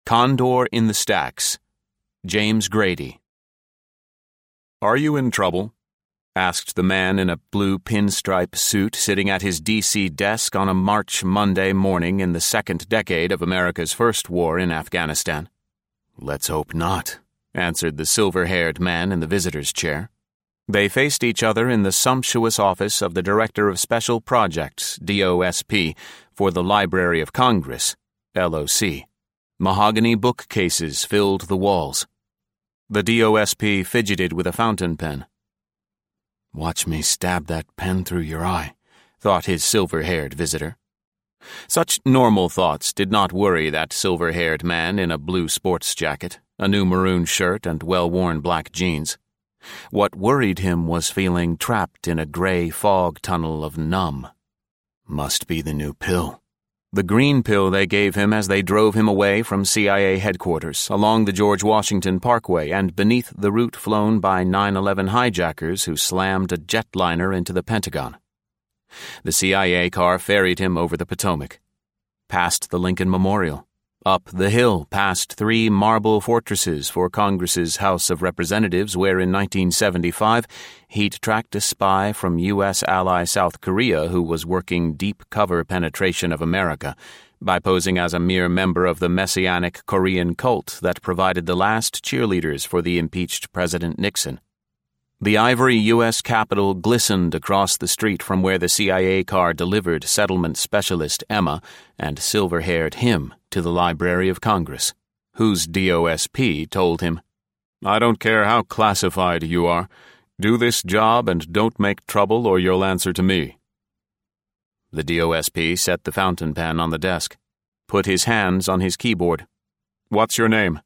Condor in the Stacks. James Grady. "Are you in trouble?" asked the man in a blue pinstripe suit sitting at his D.C. desk on a March Monday morning in the second decade of America's first war in Afghanistan. "Let's hope not," answered the silver-haired man in the visitor's chair. They faced each other in the sumptuous office of the Director of Special Projects, DOSP, for the Library of Congress, LOC. Mahogany bookcases filled the walls. The DOSP fidgeted with a fountain pen. "Watch me stab that pen through your eye," thought his silver-haired visitor. Such normal thoughts did not worry that silver-haired man in a blue sports jacket, a new maroon shirt, and well-worn black jeans. What worried him was feeling trapped in a gray fog tunnel of numb. Must be the new pill. The green pill they gave him as they drove him away from CIA headquarters along the George Washington Parkway and beneath the route flown by 9/11 hijackers who slammed a jetliner into the Pentagon. The CIA car ferried him over the Potomac, past the Lincoln Memorial, up the hill past 3 marble fortresses for Congress's House of Representatives where in 1975 he'd tracked a spy from U.S. ally South Korea who was working deep cover penetration of America by posing as a mere member of the messianic Korean cult that provided the last cheerleaders for the impeached President Nixon. The ivory U.S. Capitol glistened across the street from where the CIA car delivered settlement specialist Emma and silver-haired him to the Library of Congress, whose DOSP told him, "I don't care how classified you are. Do this job and don't make trouble or you'll answer to me." The DOSP set the fountain pen on the desk, put his hands on his keyboard. "What's your name?"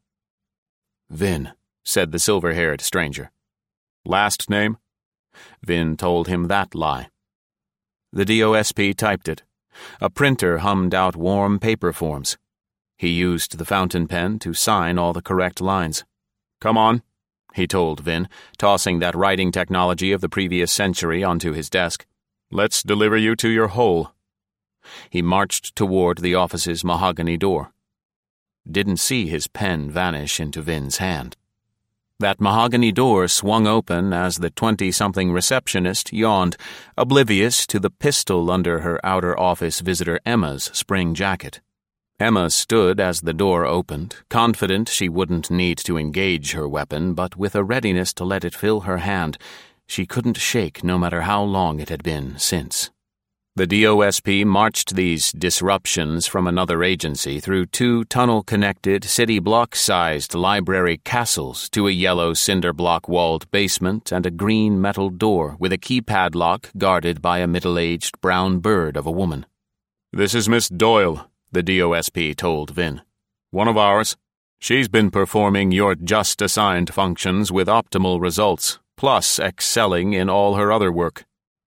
"Vin," said the silver-haired stranger. "Last name?" Vin told him that lie. The DOSP typed it. A printer hummed out warm paper forms. He used the fountain pen to sign all the correct lines. "Come on," he told Vin, tossing that writing technology of the previous century onto his desk. "Let's deliver you to your hole." He marched toward the office's mahogany door. Didn't see his pen vanish into Vin's hand. That mahogany door swung open as the 20-something receptionist yawned, oblivious to the pistol under her outer office visitor Emma's spring jacket. Emma stood as the door opened, confident she wouldn't need to engage her weapon, but with a readiness to let it fill her hand she couldn't shake no matter how long it had been since. The DOSP marched these disruptions from another agency through 2 tunnel-connected, city-block-sized library castles to a yellow cinder-block-walled basement and a green metal door with a keypad lock guarded by a middle-aged brown bird of a woman. "This is Miss Doyle," the DOSP told Vin. "One of ours. She's been performing your just-assigned functions with optimal results, plus excelling in all her other work."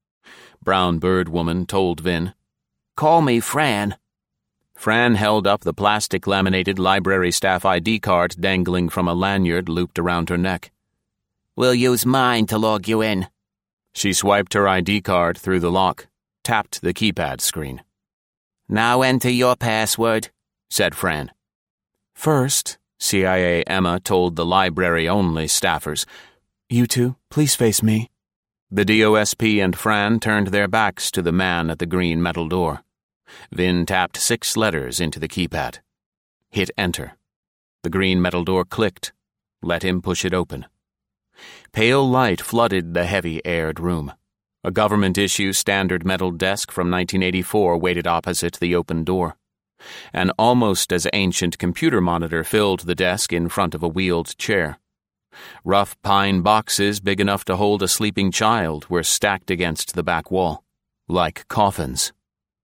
Brown Bird Woman told Vin, "Call me Fran." Fran held up the plastic laminated library staff ID card dangling from a lanyard looped around her neck. "We'll use mine to log you in." She swiped her ID card through the lock, tapped the keypad screen. "Now enter your password," said Fran. "First," CIA Emma told the library-only staffers, "you two, please face me." The DOSP and Fran turned their backs to the man at the green metal door. Vin tapped 6 letters into the keypad. Hit enter. The green metal door clicked. Let him push it open. Pale light flooded the heavy-aired room. A government-issue standard metal desk from 1984 waited opposite the open door. An almost as ancient computer monitor filled the desk in front of a wheeled chair. Rough pine boxes big enough to hold a sleeping child were stacked against the back wall, like coffins.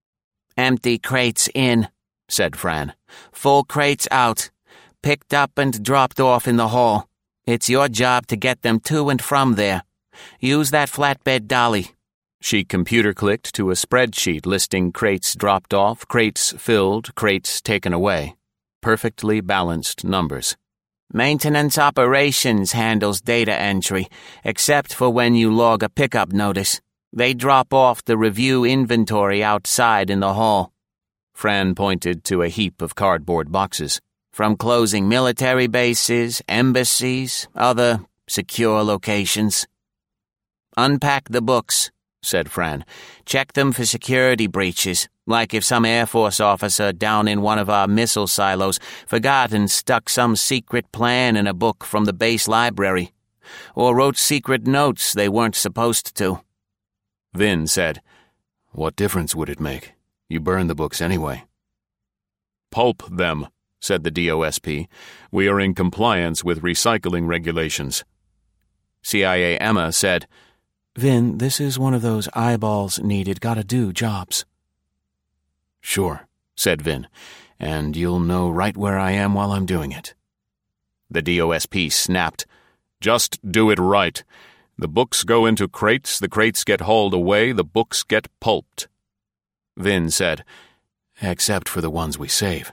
"Empty crates in," said Fran. "Full crates out. Picked up and dropped off in the hall. It's your job to get them to and from there. Use that flatbed dolly." She computer-clicked to a spreadsheet listing crates dropped off, crates filled, crates taken away. Perfectly balanced numbers. "Maintenance operations handles data entry, except for when you log a pickup notice. They drop off the review inventory outside in the hall." Fran pointed to a heap of cardboard boxes. from closing military bases, embassies, other secure locations. Unpack the books, said Fran. Check them for security breaches, like if some Air Force officer down in one of our missile silos forgot and stuck some secret plan in a book from the base library, or wrote secret notes they weren't supposed to. Vin said, "What difference would it make? You burn the books anyway." "Pulp them," said the DOSP. "We are in compliance with recycling regulations." CIA Emma said, "Vin, this is one of those eyeballs needed gotta-do jobs." "Sure," said Vin, "and you'll know right where I am while I'm doing it." The DOSP snapped, "Just do it right. The books go into crates, the crates get hauled away, the books get pulped." Vin said, "Except for the ones we save."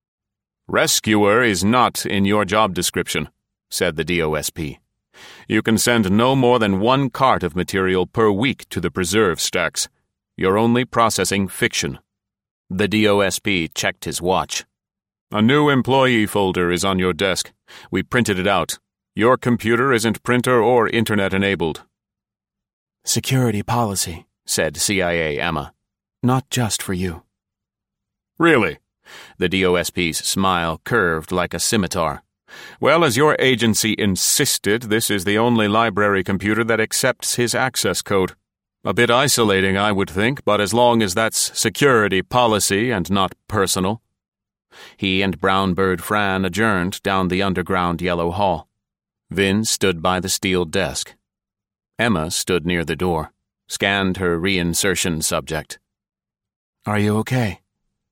"Rescuer is not in your job description," said the DOSP. "You can send no more than 1 cart of material per week to the preserve stacks. You're only processing fiction." The DOSP checked his watch. "A new employee folder is on your desk. We printed it out. Your computer isn't printer or internet enabled." "Security policy," said CIA Emma. "Not just for you." "Really?" The DOSP's smile curved like a scimitar. "Well, as your agency insisted, this is the only library computer that accepts his access code. A bit isolating, I would think, but as long as that's security policy and not personal." He and Brownbird Fran adjourned down the underground yellow hall. Vin stood by the steel desk. Emma stood near the door, scanned her reinsertion subject. "Are you okay?"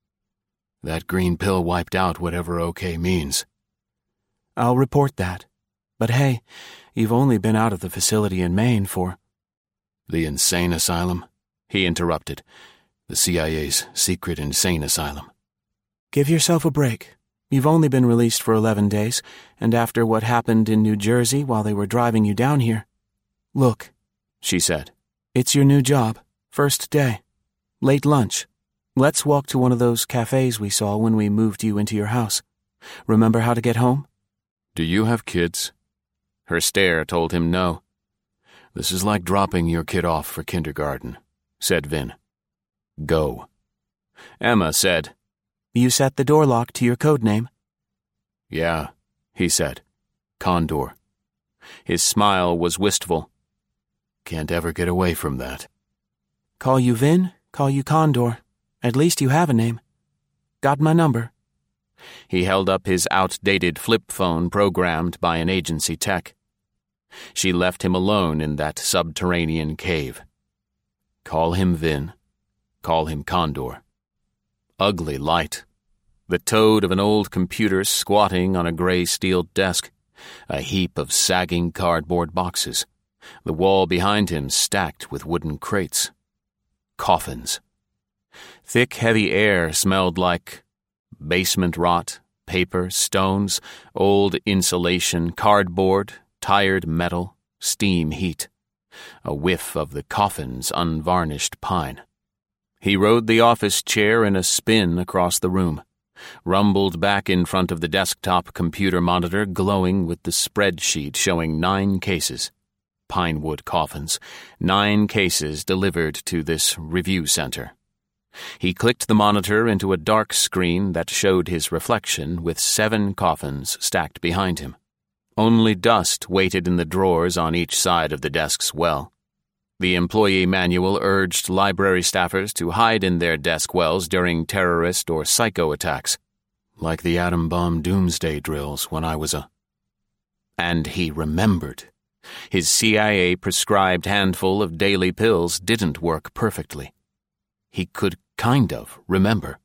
"That green pill wiped out whatever okay means." "I'll report that. But hey, you've only been out of the facility in Maine for—" "The insane asylum?" he interrupted. "The CIA's secret insane asylum." "Give yourself a break. You've only been released for 11 days, and after what happened in New Jersey while they were driving you down here. Look," she said, "it's your new job. First day. Late lunch. Let's walk to one of those cafes we saw when we moved you into your house. Remember how to get home?" "Do you have kids?" Her stare told him no. "This is like dropping your kid off for kindergarten," said Vin. "Go." Emma said, "You set the door lock to your code name?" "Yeah," he said. "Condor." His smile was wistful. "Can't ever get away from that." "Call you Vin, call you Condor. At least you have a name. Got my number?" He held up his outdated flip phone programmed by an agency tech. She left him alone in that subterranean cave. Call him Vin. Call him Condor. Ugly light. The toad of an old computer squatting on a gray steel desk. A heap of sagging cardboard boxes. The wall behind him stacked with wooden crates. Coffins. Thick, heavy air smelled like basement rot, paper, stones, old insulation, cardboard, tired metal, steam heat. A whiff of the coffin's unvarnished pine. He rode the office chair in a spin across the room, rumbled back in front of the desktop computer monitor glowing with the spreadsheet showing 9 cases. Pinewood coffins, 9 cases delivered to this review center. He clicked the monitor into a dark screen that showed his reflection with 7 coffins stacked behind him. Only dust waited in the drawers on each side of the desk's well. The employee manual urged library staffers to hide in their desk wells during terrorist or psycho attacks, like the atom bomb doomsday drills when I was a... And he remembered. His CIA-prescribed handful of daily pills didn't work perfectly. He could kind of remember.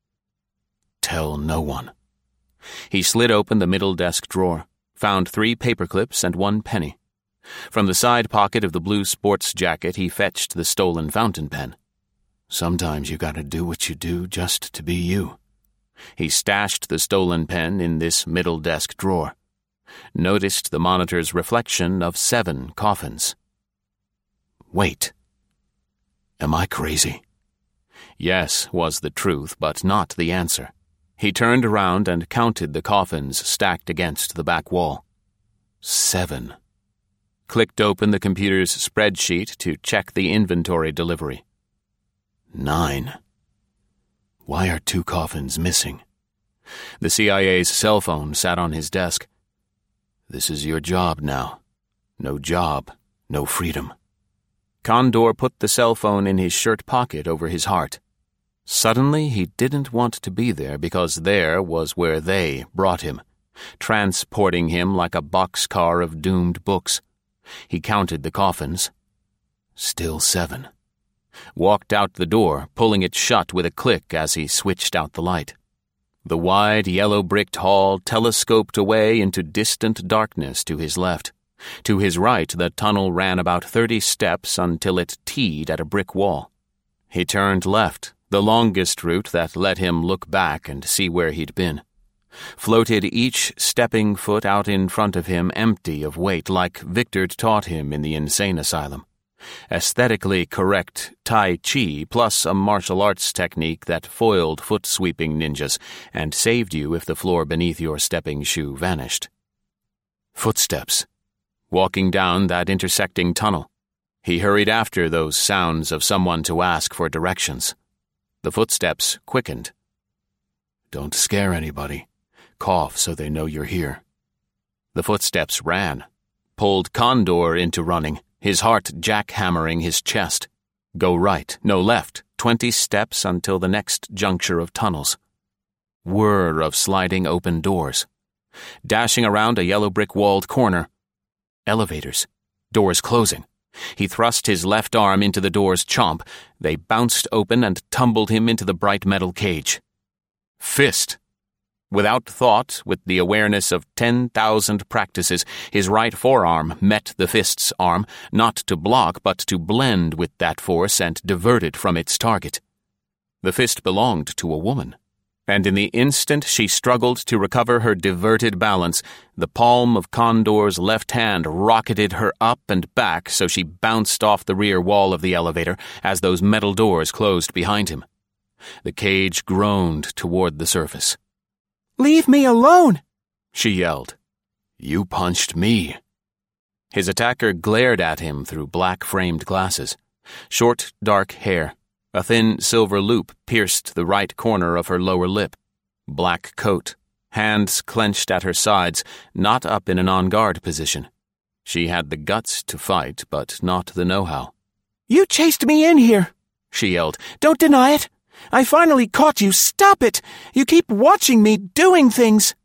Tell no one. He slid open the middle desk drawer, found 3 paperclips and 1 penny. From the side pocket of the blue sports jacket, he fetched the stolen fountain pen. Sometimes you gotta do what you do just to be you. He stashed the stolen pen in this middle desk drawer. Noticed the monitor's reflection of 7 coffins. Wait. Am I crazy? Yes was the truth, but not the answer. He turned around and counted the coffins stacked against the back wall. 7. Clicked open the computer's spreadsheet to check the inventory delivery. 9. Why are 2 coffins missing? The CIA's cell phone sat on his desk. This is your job now. No job, no freedom. Condor put the cell phone in his shirt pocket over his heart. Suddenly, he didn't want to be there because there was where they brought him, transporting him like a boxcar of doomed books. He counted the coffins. Still 7. Walked out the door, pulling it shut with a click as he switched out the light. The wide, yellow-bricked hall telescoped away into distant darkness to his left. To his right, the tunnel ran about 30 steps until it teed at a brick wall. He turned left, the longest route that let him look back and see where he'd been. Floated each stepping foot out in front of him empty of weight like Victor'd taught him in the insane asylum. Aesthetically correct Tai Chi plus a martial arts technique that foiled foot-sweeping ninjas and saved you if the floor beneath your stepping shoe vanished. Footsteps. Walking down that intersecting tunnel. He hurried after those sounds of someone to ask for directions. The footsteps quickened. Don't scare anybody. Cough so they know you're here. The footsteps ran. Pulled Condor into running, his heart jackhammering his chest. Go right, no left, 20 steps until the next juncture of tunnels. Whir of sliding open doors. Dashing around a yellow brick-walled corner. Elevators. Doors closing. He thrust his left arm into the door's chomp. They bounced open and tumbled him into the bright metal cage. Fist. Without thought, with the awareness of 10,000 practices, his right forearm met the fist's arm, not to block but to blend with that force and divert it from its target. The fist belonged to a woman, and in the instant she struggled to recover her diverted balance, the palm of Condor's left hand rocketed her up and back so she bounced off the rear wall of the elevator as those metal doors closed behind him. The cage groaned toward the surface. Leave me alone, she yelled. You punched me. His attacker glared at him through black-framed glasses. Short, dark hair. A thin silver loop pierced the right corner of her lower lip. Black coat. Hands clenched at her sides, not up in an on-guard position. She had the guts to fight, but not the know-how. You chased me in here, she yelled. Don't deny it. I finally caught you. Stop it! You keep watching me doing things.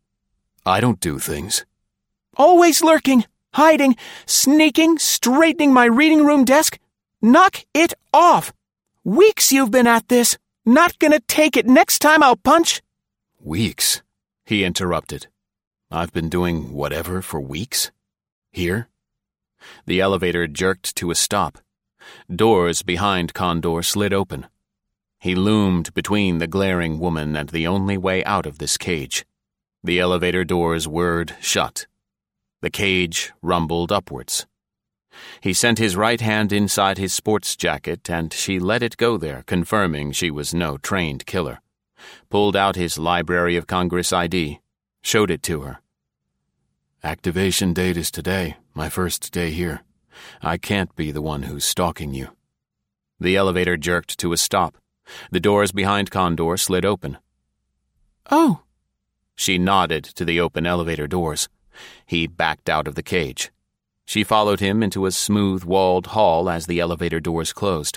I don't do things. Always lurking, hiding, sneaking, straightening my reading room desk. Knock it off. Weeks you've been at this. Not gonna take it. Next time I'll punch. Weeks? He interrupted. I've been doing whatever for weeks? Here? The elevator jerked to a stop. Doors behind Condor slid open. He loomed between the glaring woman and the only way out of this cage. The elevator doors whirred shut. The cage rumbled upwards. He sent his right hand inside his sports jacket, and she let it go there, confirming she was no trained killer. Pulled out his Library of Congress ID, showed it to her. Activation date is today, my first day here. I can't be the one who's stalking you. The elevator jerked to a stop. The doors behind Condor slid open. Oh. She nodded to the open elevator doors. He backed out of the cage. She followed him into a smooth-walled hall as the elevator doors closed.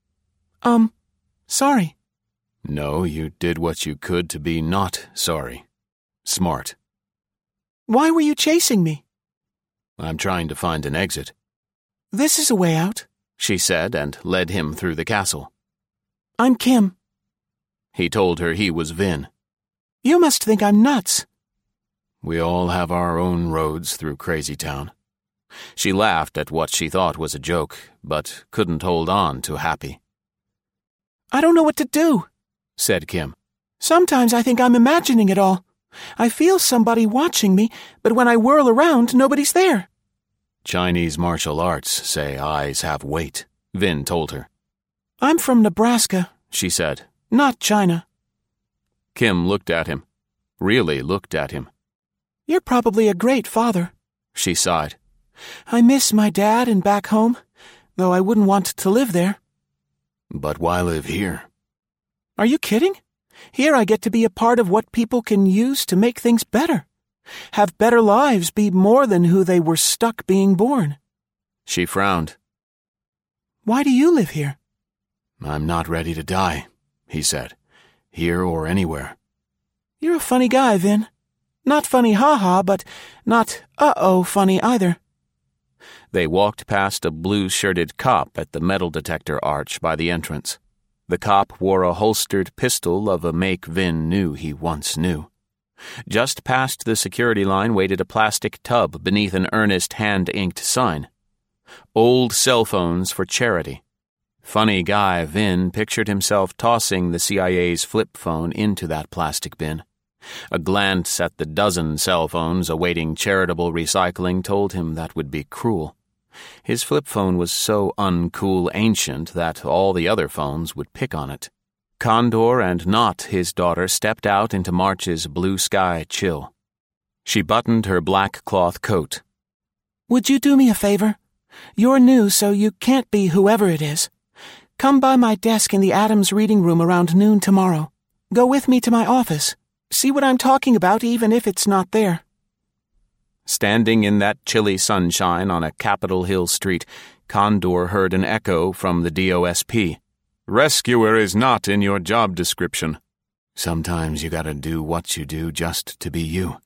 Sorry. No, you did what you could to be not sorry. Smart. Why were you chasing me? I'm trying to find an exit. This is a way out, she said and led him through the castle. I'm Kim. He told her he was Vin. You must think I'm nuts. We all have our own roads through Crazy Town. She laughed at what she thought was a joke, but couldn't hold on to happy. I don't know what to do, said Kim. Sometimes I think I'm imagining it all. I feel somebody watching me, but when I whirl around, nobody's there. Chinese martial arts say eyes have weight, Vin told her. I'm from Nebraska, she said, not China. Kim looked at him. Really looked at him. "You're probably a great father," she sighed. "I miss my dad and back home, though I wouldn't want to live there." "But why live here?" "Are you kidding? Here I get to be a part of what people can use to make things better. Have better lives, be more than who they were stuck being born." She frowned. "Why do you live here?" "I'm not ready to die," he said. "Here or anywhere." "You're a funny guy, Vin. Not funny ha-ha, but not uh-oh funny either." They walked past a blue-shirted cop at the metal detector arch by the entrance. The cop wore a holstered pistol of a make Vin knew he once knew. Just past the security line waited a plastic tub beneath an earnest hand-inked sign. Old cell phones for charity. Funny guy Vin pictured himself tossing the CIA's flip phone into that plastic bin. A glance at the dozen cell phones awaiting charitable recycling told him that would be cruel. His flip phone was so uncool ancient that all the other phones would pick on it. Condor and Not, his daughter, stepped out into March's blue sky chill. She buttoned her black cloth coat. "Would you do me a favor? You're new, so you can't be whoever it is. Come by my desk in the Adams reading room around noon tomorrow. Go with me to my office. See what I'm talking about, even if it's not there." Standing in that chilly sunshine on a Capitol Hill street, Condor heard an echo from the DOSP. "Rescuer is not in your job description." "Sometimes you gotta do what you do just to be you."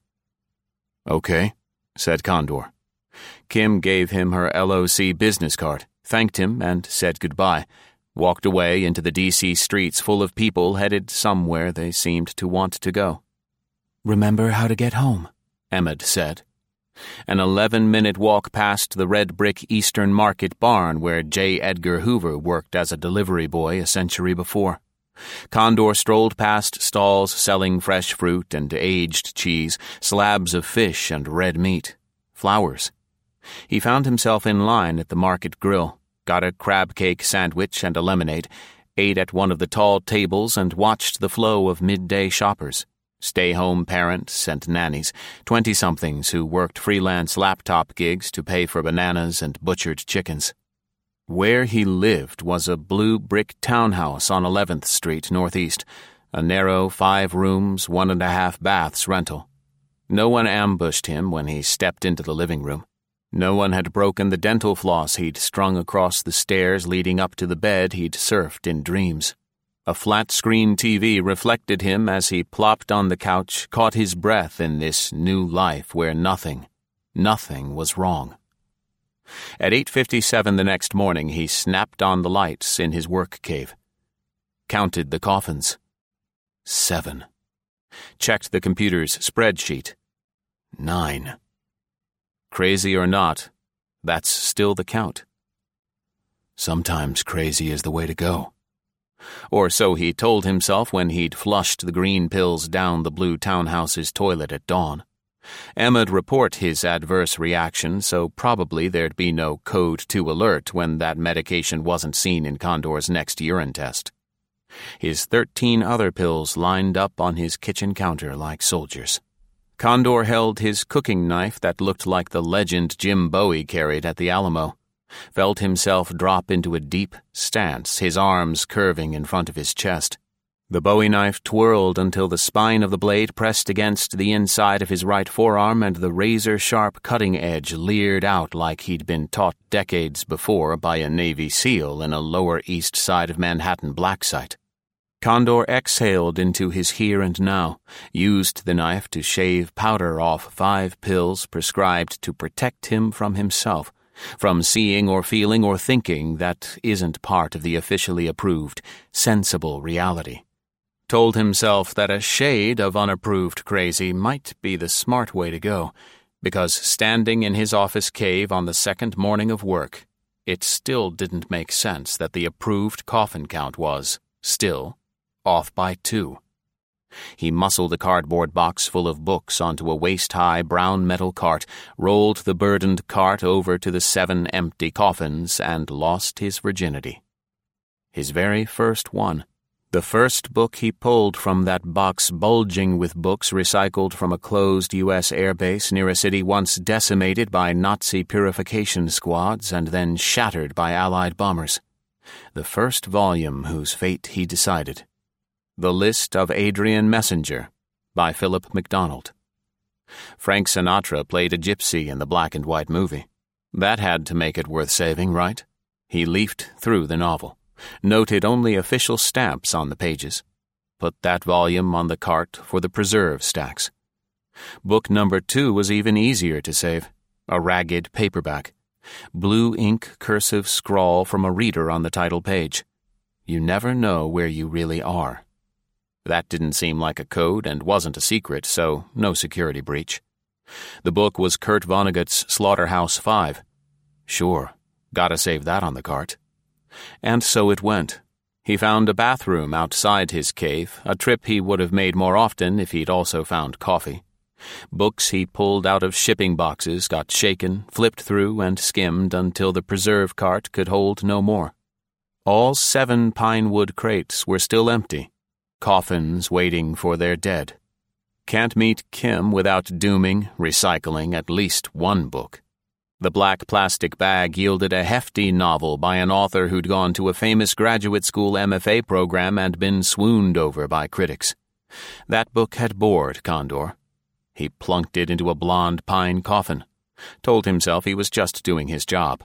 "Okay," said Condor. Kim gave him her LOC business card, thanked him, and said goodbye, walked away into the D.C. streets full of people headed somewhere they seemed to want to go. "Remember how to get home," Emmett said. An 11-minute walk past the red brick Eastern Market barn where J. Edgar Hoover worked as a delivery boy a century before. Condor strolled past stalls selling fresh fruit and aged cheese, slabs of fish and red meat, flowers. He found himself in line at the market grill, got a crab cake sandwich and a lemonade, ate at one of the tall tables and watched the flow of midday shoppers. Stay-home parents and nannies, 20-somethings who worked freelance laptop gigs to pay for bananas and butchered chickens. Where he lived was a blue brick townhouse on 11th Street Northeast, a narrow 5 rooms, 1.5 baths rental. No one ambushed him when he stepped into the living room. No one had broken the dental floss he'd strung across the stairs leading up to the bed he'd surfed in dreams. A flat-screen TV reflected him as he plopped on the couch, caught his breath in this new life where nothing was wrong. At 8:57 the next morning, he snapped on the lights in his work cave. Counted the coffins. 7. Checked the computer's spreadsheet. 9. Crazy or not, that's still the count. Sometimes crazy is the way to go. Or so he told himself when he'd flushed the green pills down the blue townhouse's toilet at dawn. Emma'd report his adverse reaction, so probably there'd be no Code 2 alert when that medication wasn't seen in Condor's next urine test. His 13 other pills lined up on his kitchen counter like soldiers. Condor held his cooking knife that looked like the legend Jim Bowie carried at the Alamo. Felt himself drop into a deep stance, his arms curving in front of his chest. The Bowie knife twirled until the spine of the blade pressed against the inside of his right forearm and the razor-sharp cutting edge leered out like he'd been taught decades before by a Navy SEAL in a Lower East Side of Manhattan black site. Condor exhaled into his here and now, used the knife to shave powder off 5 pills prescribed to protect him from himself, from seeing or feeling or thinking that isn't part of the officially approved, sensible reality. Told himself that a shade of unapproved crazy might be the smart way to go, because standing in his office cave on the second morning of work, it still didn't make sense that the approved coffin count was, still, off by 2. He muscled a cardboard box full of books onto a waist-high brown metal cart, rolled the burdened cart over to the 7 empty coffins, and lost his virginity. His very first one. The first book he pulled from that box bulging with books recycled from a closed U.S. airbase near a city once decimated by Nazi purification squads and then shattered by Allied bombers. The first volume whose fate he decided. The List of Adrian Messenger by Philip MacDonald. Frank Sinatra played a gypsy in the black and white movie. That had to make it worth saving, right? He leafed through the novel. Noted only official stamps on the pages. Put that volume on the cart for the preserve stacks. Book number 2 was even easier to save. A ragged paperback. Blue ink cursive scrawl from a reader on the title page. You never know where you really are. That didn't seem like a code and wasn't a secret, so no security breach. The book was Kurt Vonnegut's Slaughterhouse-5. Sure, gotta save that on the cart. And so it went. He found a bathroom outside his cave, a trip he would have made more often if he'd also found coffee. Books he pulled out of shipping boxes got shaken, flipped through, and skimmed until the preserve cart could hold no more. All 7 pine wood crates were still empty, coffins waiting for their dead. Can't meet Kim without dooming, recycling at least one book. The black plastic bag yielded a hefty novel by an author who'd gone to a famous graduate school MFA program and been swooned over by critics. That book had bored Condor. He plunked it into a blonde pine coffin, told himself he was just doing his job.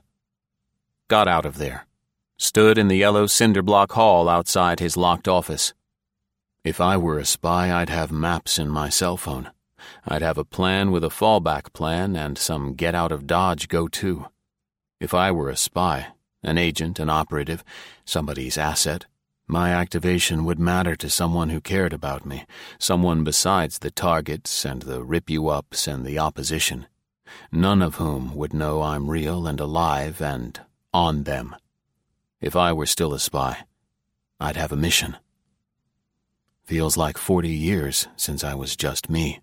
Got out of there. Stood in the yellow cinder block hall outside his locked office. If I were a spy, I'd have maps in my cell phone. I'd have a plan with a fallback plan and some get-out-of-Dodge go-to. If I were a spy, an agent, an operative, somebody's asset, my activation would matter to someone who cared about me, someone besides the targets and the rip-you-ups and the opposition, none of whom would know I'm real and alive and on them. If I were still a spy, I'd have a mission. Feels like 40 years since I was just me.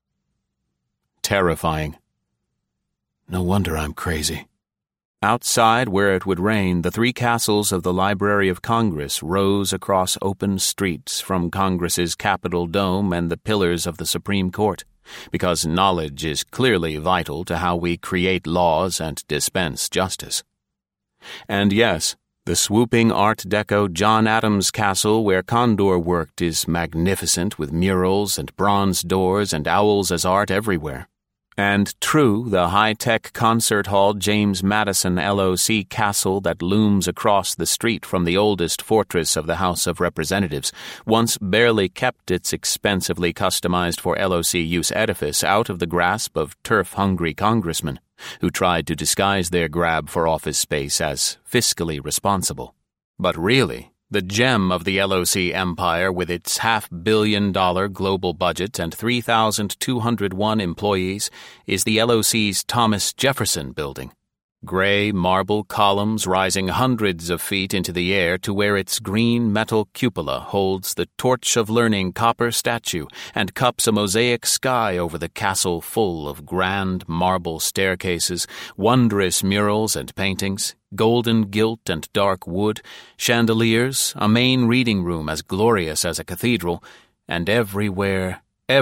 Terrifying. No wonder I'm crazy. Outside, where it would rain, the 3 castles of the Library of Congress rose across open streets from Congress's Capitol Dome and the pillars of the Supreme Court, because knowledge is clearly vital to how we create laws and dispense justice. And yes, the swooping Art Deco John Adams Castle where Condor worked is magnificent with murals and bronze doors and owls as art everywhere. And true, the high-tech concert hall James Madison LOC Castle that looms across the street from the oldest fortress of the House of Representatives once barely kept its expensively customized for LOC use edifice out of the grasp of turf-hungry congressmen who tried to disguise their grab for office space as fiscally responsible. But really, the gem of the LOC empire with its $500 million global budget and 3,201 employees is the LOC's Thomas Jefferson Building. Gray marble columns rising hundreds of feet into the air to where its green metal cupola holds the Torch of Learning copper statue and cups a mosaic sky over the castle full of grand marble staircases, wondrous murals and paintings, golden gilt and dark wood, chandeliers, a main reading room as glorious as a cathedral, and everywhere,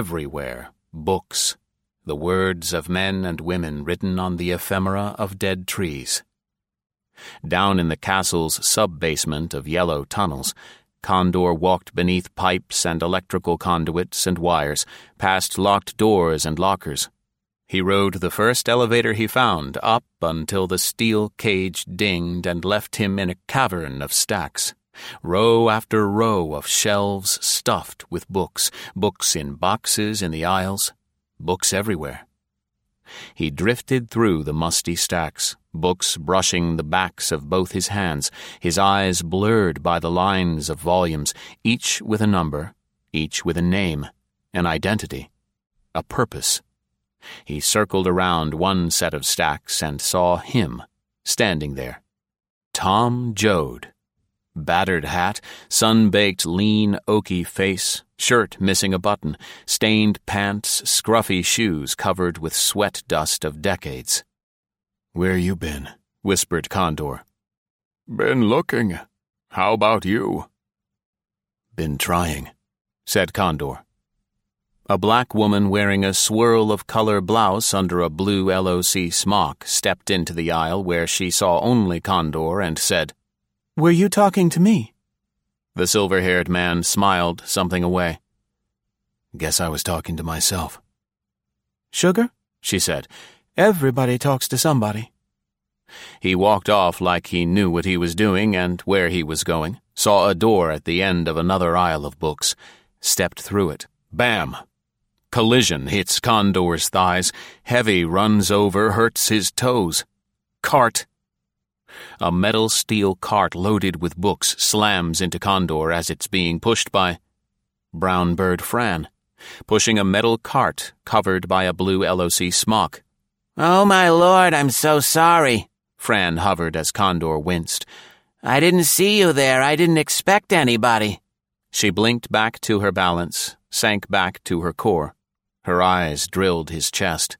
books. The words of men and women written on the ephemera of dead trees. Down in the castle's sub-basement of yellow tunnels, Condor walked beneath pipes and electrical conduits and wires, past locked doors and lockers. He rode the first elevator he found up until the steel cage dinged and left him in a cavern of stacks. Row after row of shelves stuffed with books, books in boxes in the aisles, books everywhere. He drifted through the musty stacks, books brushing the backs of both his hands, his eyes blurred by the lines of volumes, each with a number, each with a name, an identity, a purpose. He circled around one set of stacks and saw him, standing there. Tom Joad. Battered hat, sun-baked lean oaky face, shirt missing a button, stained pants, scruffy shoes covered with sweat dust of decades. "Where you been?" whispered Condor. "Been looking. How about you?" Been trying, said Condor. A black woman wearing a swirl of color blouse under a blue LOC smock stepped into the aisle where she saw only Condor and said, "Were you talking to me?" The silver-haired man smiled something away. Guess I was talking to myself. "Sugar?" she said. "Everybody talks to somebody." He walked off like he knew what he was doing and where he was going, saw a door at the end of another aisle of books, stepped through it. Bam! Collision hits Condor's thighs. Heavy runs over, hurts his toes. Cart! A metal steel cart loaded with books slams into Condor as it's being pushed by Brown Bird Fran, pushing a metal cart covered by a blue LOC smock. "Oh, my Lord, I'm so sorry," Fran hovered as Condor winced. "I didn't see you there. I didn't expect anybody." She blinked back to her balance, sank back to her core. Her eyes drilled his chest.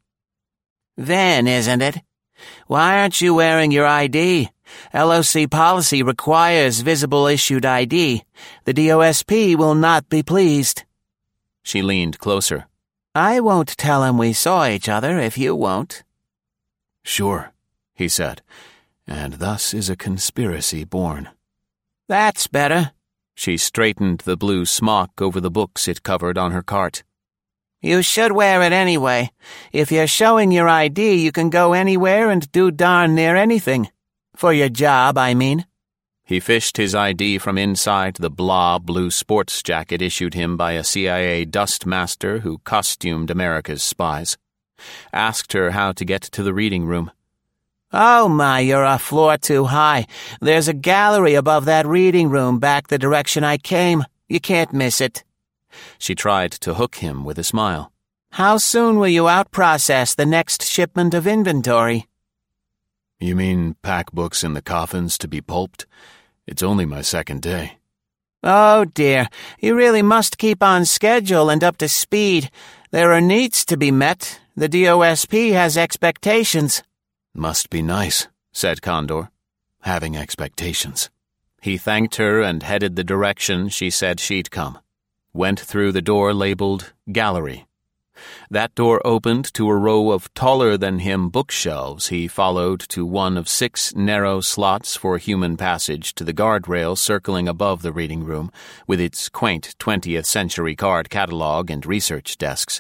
"Then, isn't it? Why aren't you wearing your ID? LOC policy requires visible issued ID. The DOSP will not be pleased." She leaned closer. "I won't tell him we saw each other if you won't." "Sure," he said, "and thus is a conspiracy born." "That's better." She straightened the blue smock over the books it covered on her cart. "You should wear it anyway. If you're showing your ID, you can go anywhere and do darn near anything. For your job, I mean." He fished his ID from inside the blah blue sports jacket issued him by a CIA dust master who costumed America's spies. Asked her how to get to the reading room. "Oh my, you're a floor too high. There's a gallery above that reading room back the direction I came. You can't miss it." She tried to hook him with a smile. "How soon will you out-process the next shipment of inventory?" "You mean pack books in the coffins to be pulped? It's only my second day." "Oh dear, you really must keep on schedule and up to speed. There are needs to be met. The DOSP has expectations." "Must be nice," said Condor, "having expectations." He thanked her and headed the direction she said she'd come. Went through the door labeled Gallery. That door opened to a row of taller-than-him bookshelves he followed to one of 6 narrow slots for human passage to the guardrail circling above the reading room, with its quaint 20th-century card catalog and research desks.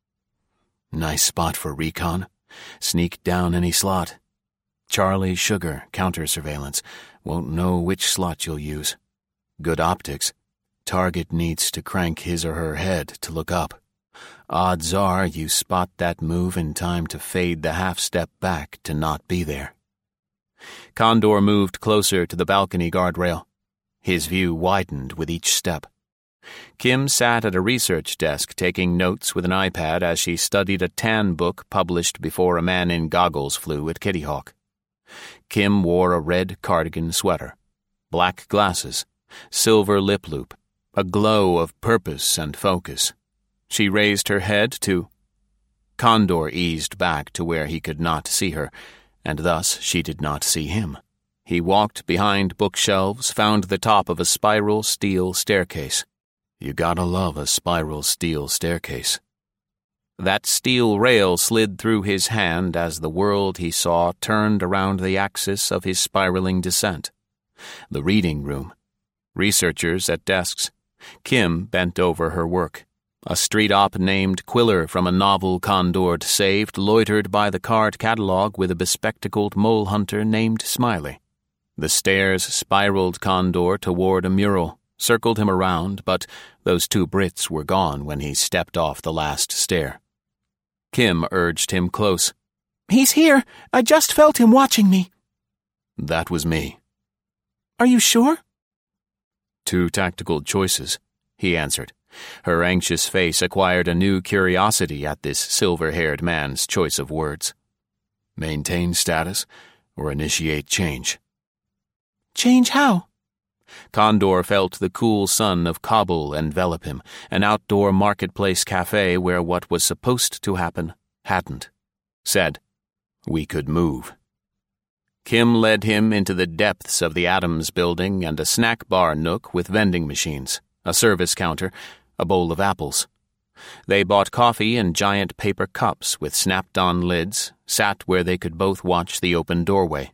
"Nice spot for recon. Sneak down any slot. Charlie Sugar, counter-surveillance. Won't know which slot you'll use. Good optics. Target needs to crank his or her head to look up. Odds are you spot that move in time to fade the half-step back to not be there." Condor moved closer to the balcony guardrail. His view widened with each step. Kim sat at a research desk taking notes with an iPad as she studied a tan book published before a man in goggles flew at Kitty Hawk. Kim wore a red cardigan sweater, black glasses, silver lip loop, a glow of purpose and focus. She raised her head to... Condor eased back to where he could not see her, and thus she did not see him. He walked behind bookshelves, found the top of a spiral steel staircase. You gotta love a spiral steel staircase. That steel rail slid through his hand as the world he saw turned around the axis of his spiraling descent. The reading room. Researchers at desks. Kim bent over her work. A street op named Quiller from a novel Condor saved loitered by the card catalog with a bespectacled mole hunter named Smiley. The stairs spiraled Condor toward a mural, circled him around, but those 2 Brits were gone when he stepped off the last stair. Kim urged him close. "He's here. I just felt him watching me." "That was me." "Are you sure?" 2 tactical choices, he answered. Her anxious face acquired a new curiosity at this silver-haired man's choice of words. "Maintain status or initiate change." "Change how?" Condor felt the cool sun of Kabul envelop him, an outdoor marketplace cafe where what was supposed to happen hadn't. Said, "We could move." Kim led him into the depths of the Adams building and a snack bar nook with vending machines, a service counter, a bowl of apples. They bought coffee in giant paper cups with snapped-on lids, sat where they could both watch the open doorway.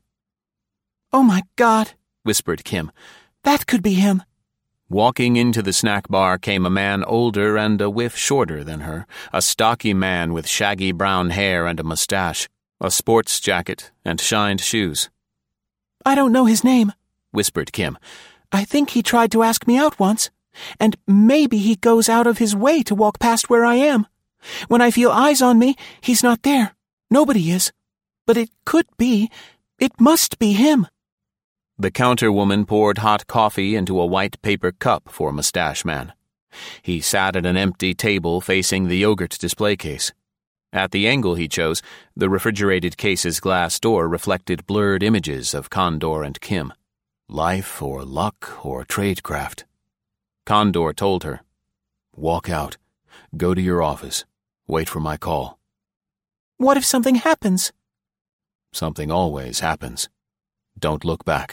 "Oh my God," whispered Kim. "That could be him." Walking into the snack bar came a man older and a whiff shorter than her, a stocky man with shaggy brown hair and a mustache, a sports jacket, and shined shoes. "I don't know his name," whispered Kim. "I think he tried to ask me out once. And maybe he goes out of his way to walk past where I am. When I feel eyes on me, he's not there. Nobody is. But it could be. It must be him." The counter woman poured hot coffee into a white paper cup for Mustache Man. He sat at an empty table facing the yogurt display case. At the angle he chose, the refrigerated case's glass door reflected blurred images of Condor and Kim. Life or luck or tradecraft. Condor told her, "Walk out. Go to your office. Wait for my call." "What if something happens?" "Something always happens. Don't look back."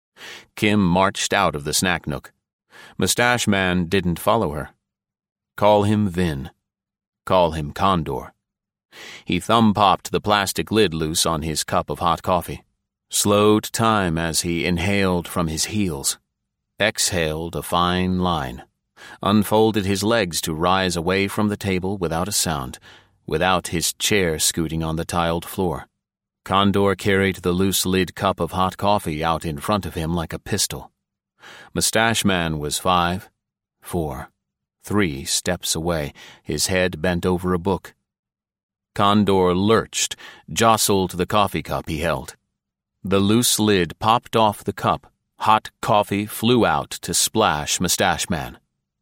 Kim marched out of the snack nook. Mustache Man didn't follow her. Call him Vin. Call him Condor. He thumb-popped the plastic lid loose on his cup of hot coffee, slowed time as he inhaled from his heels, exhaled a fine line, unfolded his legs to rise away from the table without a sound, without his chair scooting on the tiled floor. Condor carried the loose-lid cup of hot coffee out in front of him like a pistol. Mustache Man was 5, 4, 3 steps away, his head bent over a book. Condor lurched, jostled the coffee cup he held. The loose lid popped off the cup. Hot coffee flew out to splash Mustache Man.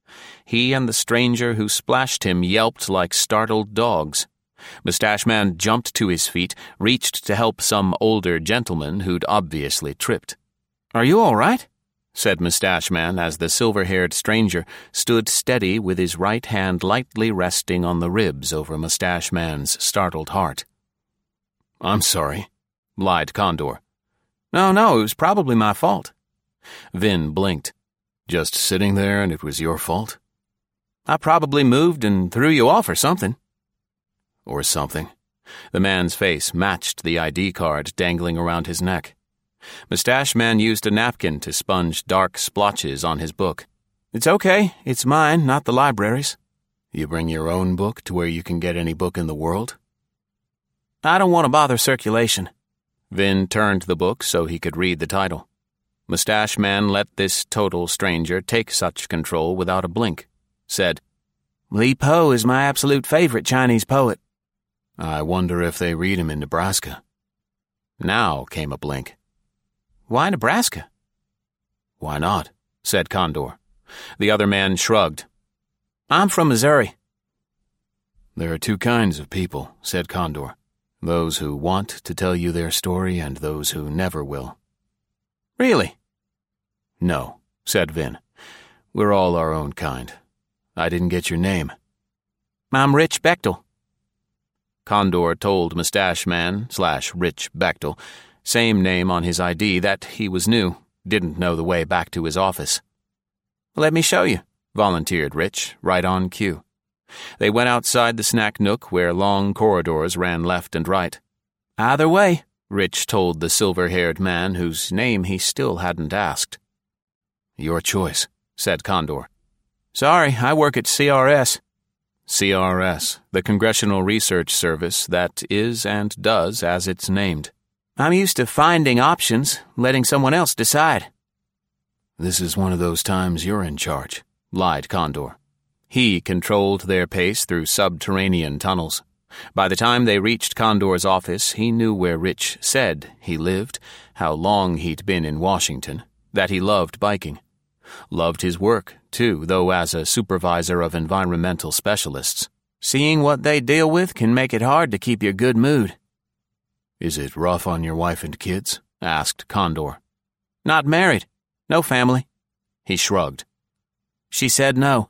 He and the stranger who splashed him yelped like startled dogs. Mustache Man jumped to his feet, reached to help some older gentleman who'd obviously tripped. "Are you all right?" said Mustache Man as the silver-haired stranger stood steady with his right hand lightly resting on the ribs over Mustache Man's startled heart. "I'm sorry," lied Condor. No, it was probably my fault." Vin blinked. "Just sitting there and it was your fault?" "I probably moved and threw you off or something." "Or something." The man's face matched the ID card dangling around his neck. Mustache Man used a napkin to sponge dark splotches on his book. "It's okay. It's mine, not the library's." "You bring your own book to where you can get any book in the world?" "I don't want to bother circulation." Vin turned the book so he could read the title. Mustache Man let this total stranger take such control without a blink. Said, "Li Po is my absolute favorite Chinese poet." "I wonder if they read him in Nebraska." Now came a blink. "Why Nebraska?" "Why not?" said Condor. The other man shrugged. "I'm from Missouri." "There are two kinds of people," said Condor. "Those who want to tell you their story and those who never will." "Really?" "No," said Vin. "We're all our own kind. I didn't get your name." "I'm Rich Bechtel." Condor told Mustache Man / Rich Bechtel, same name on his ID, that he was new, didn't know the way back to his office. "Let me show you," volunteered Rich, right on cue. They went outside the snack nook where long corridors ran left and right. "Either way," Rich told the silver-haired man whose name he still hadn't asked. "Your choice," said Condor. "Sorry, I work at CRS." CRS, the Congressional Research Service that is and does as it's named. "I'm used to finding options, letting someone else decide." "This is one of those times you're in charge," lied Condor. He controlled their pace through subterranean tunnels. By the time they reached Condor's office, he knew where Rich said he lived, how long he'd been in Washington, that he loved biking. Loved his work, too, though as a supervisor of environmental specialists. "Seeing what they deal with can make it hard to keep your good mood." "Is it rough on your wife and kids?" asked Condor. "Not married. No family." He shrugged. "She said no."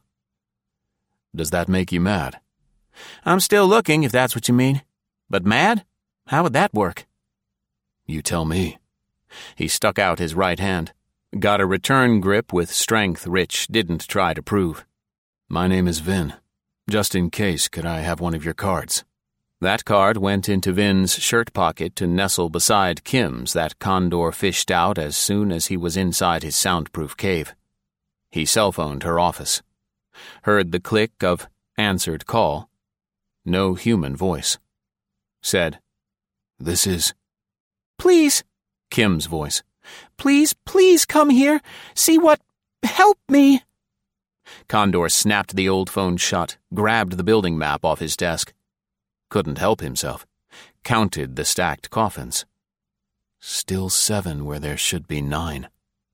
"Does that make you mad?" "I'm still looking, if that's what you mean. But mad? How would that work?" "You tell me." He stuck out his right hand. Got a return grip with strength Rich didn't try to prove. My name is Vin. Just in case, could I have one of your cards? That card went into Vin's shirt pocket to nestle beside Kim's that Condor fished out as soon as he was inside his soundproof cave. He cell-phoned her office. Heard the click of answered call. No human voice. Said, "This is..." "Please," Kim's voice. Please come here. See what... Help me." Condor snapped the old phone shut, grabbed the building map off his desk. Couldn't help himself. Counted the stacked coffins. Still 7 where there should be 9.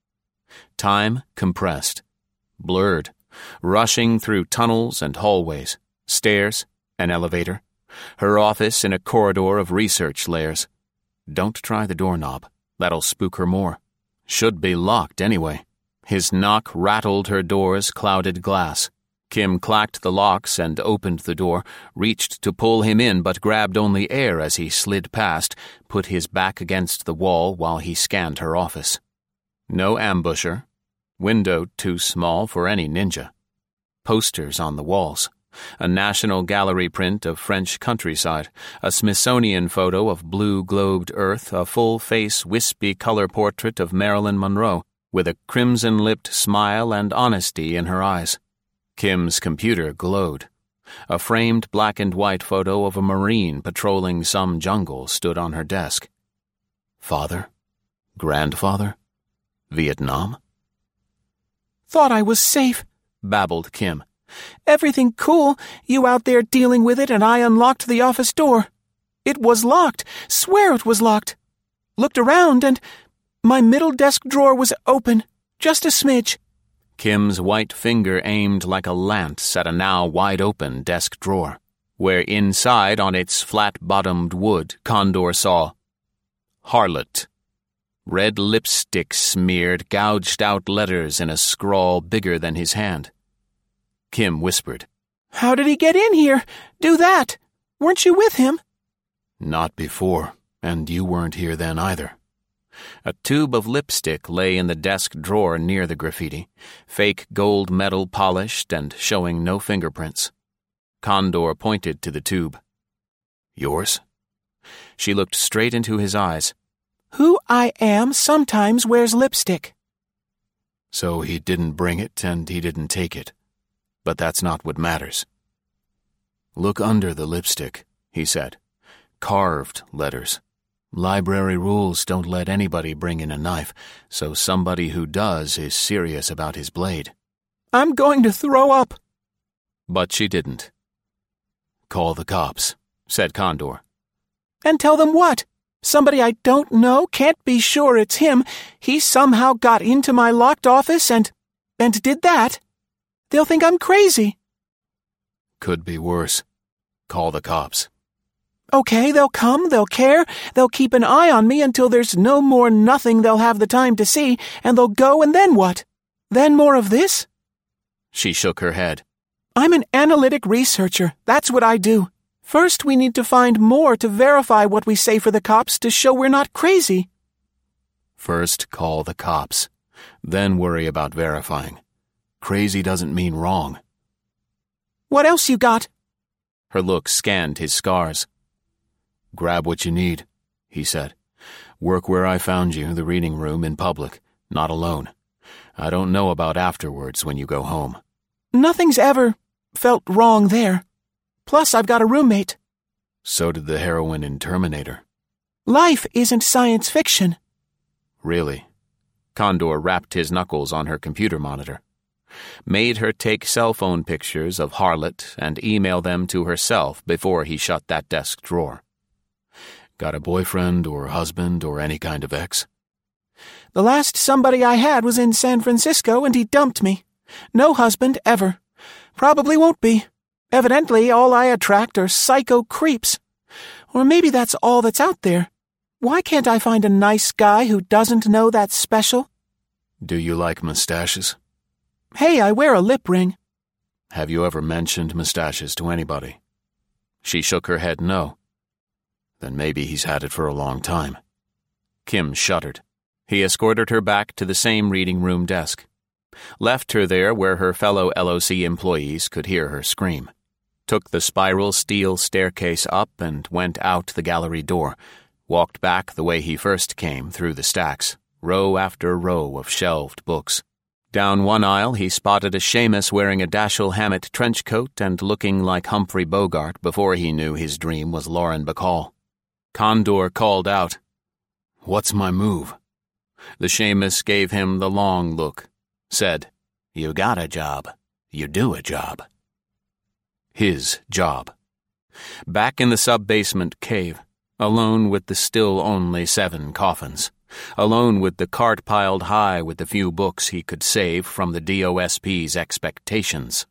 Time compressed. Blurred. Rushing through tunnels and hallways. Stairs. An elevator. Her office in a corridor of research layers. Don't try the doorknob. That'll spook her more. Should be locked anyway. His knock rattled her door's clouded glass. Kim clacked the locks and opened the door, reached to pull him in but grabbed only air as he slid past, put his back against the wall while he scanned her office. No ambusher. Window too small for any ninja. Posters on the walls. A National Gallery print of French countryside, a Smithsonian photo of blue-globed Earth, a full-face, wispy color portrait of Marilyn Monroe, with a crimson-lipped smile and honesty in her eyes. Kim's computer glowed. A framed black-and-white photo of a Marine patrolling some jungle stood on her desk. Father? Grandfather? Vietnam? "Thought I was safe," babbled Kim. "Everything cool, you out there dealing with it, and I unlocked the office door. It was locked. Swear it was locked. Looked around and my middle desk drawer was open. Just a smidge." Kim's white finger aimed like a lance at a now wide-open desk drawer, where inside on its flat-bottomed wood Condor saw Harlot. Red lipstick smeared, gouged-out letters in a scrawl bigger than his hand. Kim whispered, "How did he get in here? Do that! Weren't you with him?" "Not before, and you weren't here then either." A tube of lipstick lay in the desk drawer near the graffiti, fake gold metal polished and showing no fingerprints. Condor pointed to the tube. "Yours?" She looked straight into his eyes. "Who I am sometimes wears lipstick." "So he didn't bring it and he didn't take it. But that's not what matters." "Look under the lipstick," he said. "Carved letters. Library rules don't let anybody bring in a knife, so somebody who does is serious about his blade." "I'm going to throw up." But she didn't. "Call the cops," said Condor. "And tell them what? Somebody I don't know, can't be sure it's him. He somehow got into my locked office and did that. They'll think I'm crazy." "Could be worse. Call the cops." "Okay, they'll come, they'll care, they'll keep an eye on me until there's no more nothing they'll have the time to see, and they'll go, and then what? Then more of this?" She shook her head. "I'm an analytic researcher. That's what I do. First, we need to find more to verify what we say for the cops to show we're not crazy." "First, call the cops. Then worry about verifying. Crazy doesn't mean wrong." "What else you got?" Her look scanned his scars. "Grab what you need," he said. "Work where I found you, the reading room, in public, not alone. I don't know about afterwards when you go home." "Nothing's ever felt wrong there. Plus, I've got a roommate." So did the heroine in Terminator. "Life isn't science fiction." "Really?" Condor rapped his knuckles on her computer monitor. Made her take cell phone pictures of Harlot and email them to herself before he shut that desk drawer. "Got a boyfriend or husband or any kind of ex?" "The last somebody I had was in San Francisco and he dumped me. No husband ever. Probably won't be. Evidently, all I attract are psycho creeps. Or maybe that's all that's out there. Why can't I find a nice guy who doesn't know that's special?" "Do you like mustaches?" "Hey, I wear a lip ring." "Have you ever mentioned mustaches to anybody?" She shook her head no. "Then maybe he's had it for a long time." Kim shuddered. He escorted her back to the same reading room desk. Left her there where her fellow LOC employees could hear her scream. Took the spiral steel staircase up and went out the gallery door. Walked back the way he first came through the stacks, row after row of shelved books. Down one aisle he spotted a Seamus wearing a Dashiell Hammett trench coat and looking like Humphrey Bogart before he knew his dream was Lauren Bacall. Condor called out, "What's my move?" The Seamus gave him the long look, said, "You got a job. You do a job." His job. Back in the sub-basement cave, alone with the still only 7 coffins, alone with the cart piled high with the few books he could save from the DOSP's expectations.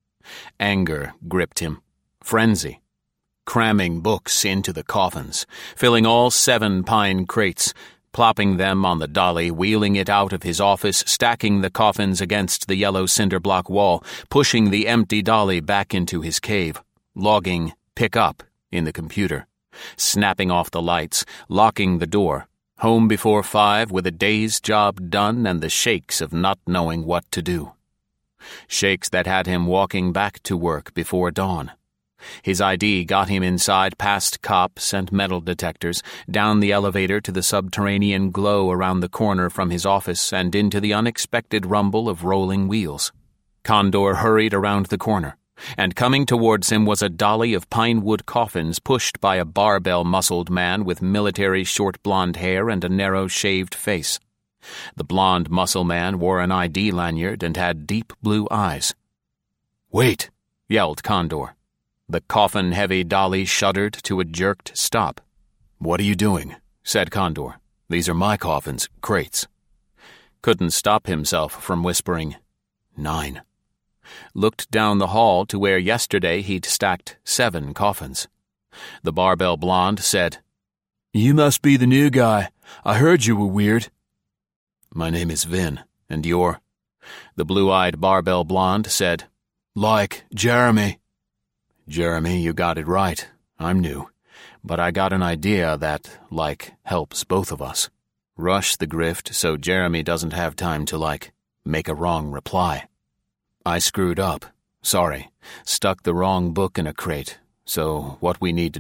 Anger gripped him, frenzy, cramming books into the coffins, filling all 7 pine crates, plopping them on the dolly, wheeling it out of his office, stacking the coffins against the yellow cinder block wall, pushing the empty dolly back into his cave, logging "pick up" in the computer, snapping off the lights, locking the door, home before 5 with a day's job done and the shakes of not knowing what to do. Shakes that had him walking back to work before dawn. His ID got him inside past cops and metal detectors, down the elevator to the subterranean glow around the corner from his office and into the unexpected rumble of rolling wheels. Condor hurried around the corner, and coming towards him was a dolly of pine wood coffins pushed by a barbell-muscled man with military short blonde hair and a narrow-shaved face. The blonde muscle man wore an ID lanyard and had deep blue eyes. "Wait!" yelled Condor. The coffin-heavy dolly shuddered to a jerked stop. "What are you doing?" said Condor. "These are my coffins, crates." Couldn't stop himself from whispering, 9. Looked down the hall to where yesterday he'd stacked 7 coffins. The barbell blonde said, "You must be the new guy. I heard you were weird." "My name is Vin, and you're?" The blue-eyed barbell blonde said, "Like Jeremy." "Jeremy, you got it right. I'm new. But I got an idea that, helps both of us. Rush the grift so Jeremy doesn't have time to, make a wrong reply. I screwed up. Sorry. Stuck the wrong book in a crate. So what I need to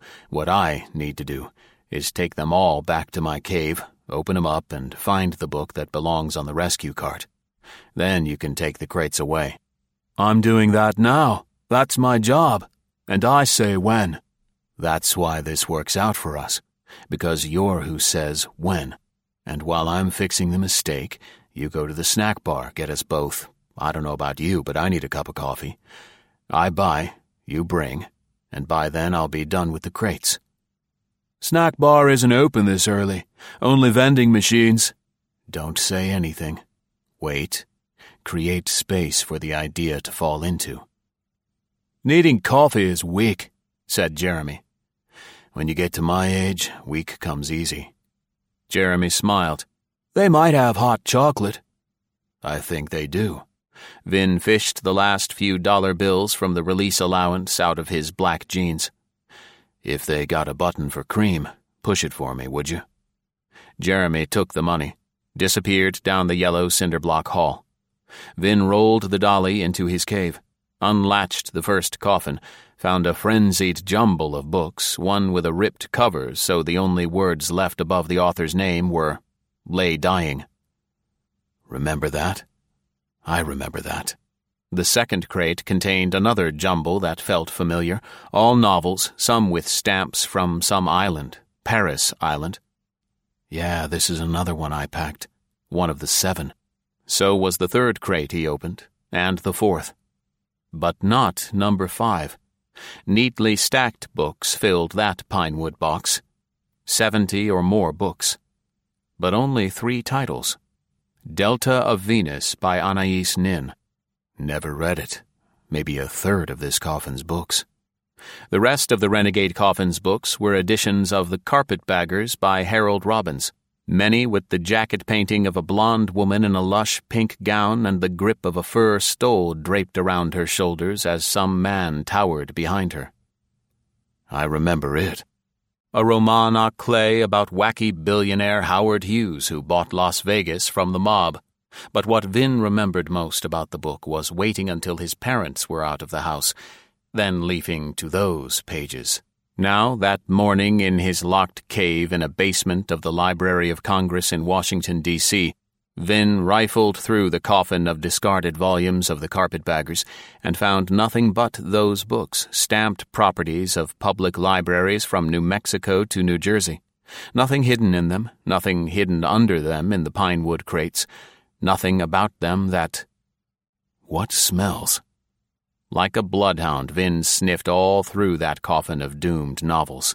do, is take them all back to my cave, open them up, and find the book that belongs on the rescue cart. Then you can take the crates away." "I'm doing that now. That's my job. And I say when." "That's why this works out for us. Because you're who says when. And while I'm fixing the mistake, you go to the snack bar, get us both. I don't know about you, but I need a cup of coffee. I buy, you bring, and by then I'll be done with the crates." "Snack bar isn't open this early. Only vending machines." "Don't say anything. Wait. Create space for the idea to fall into." "Needing coffee is weak," said Jeremy. "When you get to my age, weak comes easy." Jeremy smiled. "They might have hot chocolate." "I think they do." Vin fished the last few dollar bills from the release allowance out of his black jeans. "If they got a button for cream, push it for me, would you?" Jeremy took the money, disappeared down the yellow cinder block hall. Vin rolled the dolly into his cave, unlatched the first coffin, found a frenzied jumble of books, one with a ripped cover so the only words left above the author's name were, "Lay dying." "Remember that?" "I remember that." The second crate contained another jumble that felt familiar, all novels, some with stamps from some island, Paris Island. "Yeah, this is another one I packed, one of the 7. So was the third crate he opened, and the 4th. But not number 5. Neatly stacked books filled that pinewood box. 70 or more books. But only 3 titles. Delta of Venus by Anais Nin. Never read it. Maybe a third of this coffin's books. The rest of the Renegade Coffin's books were editions of The Carpetbaggers by Harold Robbins, many with the jacket painting of a blonde woman in a lush pink gown and the grip of a fur stole draped around her shoulders as some man towered behind her. "I remember it." A roman à clef about wacky billionaire Howard Hughes who bought Las Vegas from the mob. But what Vin remembered most about the book was waiting until his parents were out of the house, then leaping to those pages. Now, that morning in his locked cave in a basement of the Library of Congress in Washington, D.C., Vin rifled through the coffin of discarded volumes of the Carpetbaggers and found nothing but those books, stamped properties of public libraries from New Mexico to New Jersey. Nothing hidden in them, nothing hidden under them in the pine wood crates, nothing about them that... What smells? Like a bloodhound, Vin sniffed all through that coffin of doomed novels.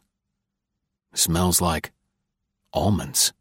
Smells like almonds.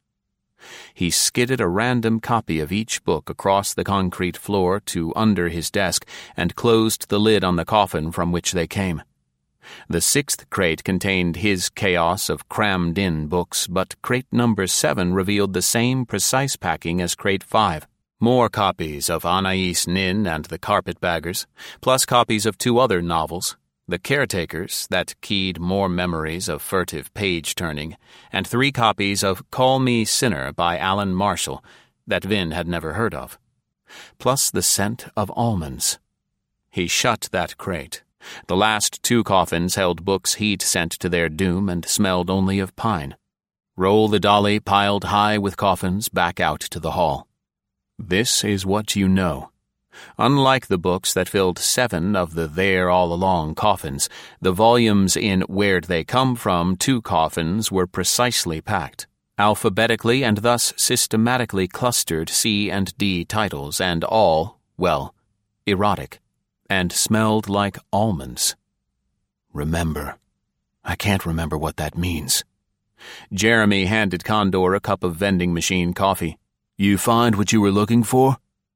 He skidded a random copy of each book across the concrete floor to under his desk and closed the lid on the coffin from which they came. The sixth crate contained his chaos of crammed-in books, but crate number 7 revealed the same precise packing as crate 5. More copies of Anais Nin and the Carpetbaggers, plus copies of 2 other novels, The Caretakers, that keyed more memories of furtive page-turning, and 3 copies of Call Me Sinner by Alan Marshall, that Vin had never heard of, plus the scent of almonds. He shut that crate. The last 2 coffins held books he'd sent to their doom and smelled only of pine. Roll the dolly piled high with coffins back out to the hall. This is what you know. Unlike the books that filled 7 of the There All Along coffins, the volumes in Where'd They Come From 2 coffins were precisely packed, alphabetically and thus systematically clustered C and D titles, and all, well, erotic, and smelled like almonds. Remember. I can't remember what that means. Jeremy handed Condor a cup of vending machine coffee. You find what you were looking for?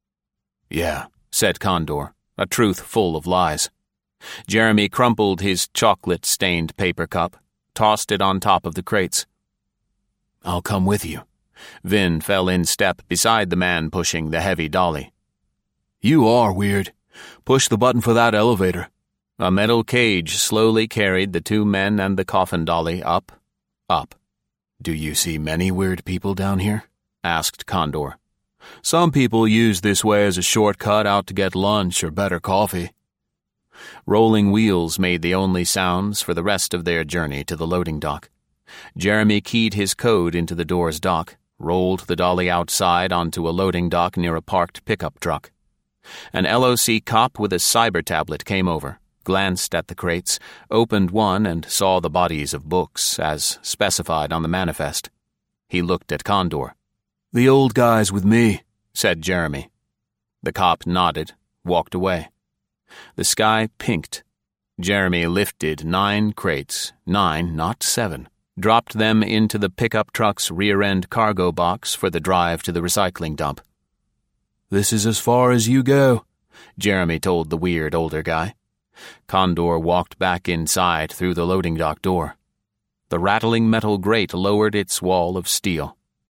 Yeah, said Condor, a truth full of lies. Jeremy crumpled his chocolate-stained paper cup, tossed it on top of the crates. I'll come with you. Vin fell in step beside the man pushing the heavy dolly. You are weird. Push the button for that elevator. A metal cage slowly carried the 2 men and the coffin dolly up. Do you see many weird people down here? Asked Condor. Some people use this way as a shortcut out to get lunch or better coffee. Rolling wheels made the only sounds for the rest of their journey to the loading dock. Jeremy keyed his code into the door's dock, rolled the dolly outside onto a loading dock near a parked pickup truck. An LOC cop with a cyber tablet came over, glanced at the crates, opened one and saw the bodies of books as specified on the manifest. He looked at Condor. The old guy's with me, said Jeremy. The cop nodded, walked away. The sky pinked. Jeremy lifted 9 crates, 9, not 7, dropped them into the pickup truck's rear-end cargo box for the drive to the recycling dump. This is as far as you go, Jeremy told the weird older guy. Condor walked back inside through the loading dock door. The rattling metal grate lowered its wall of steel.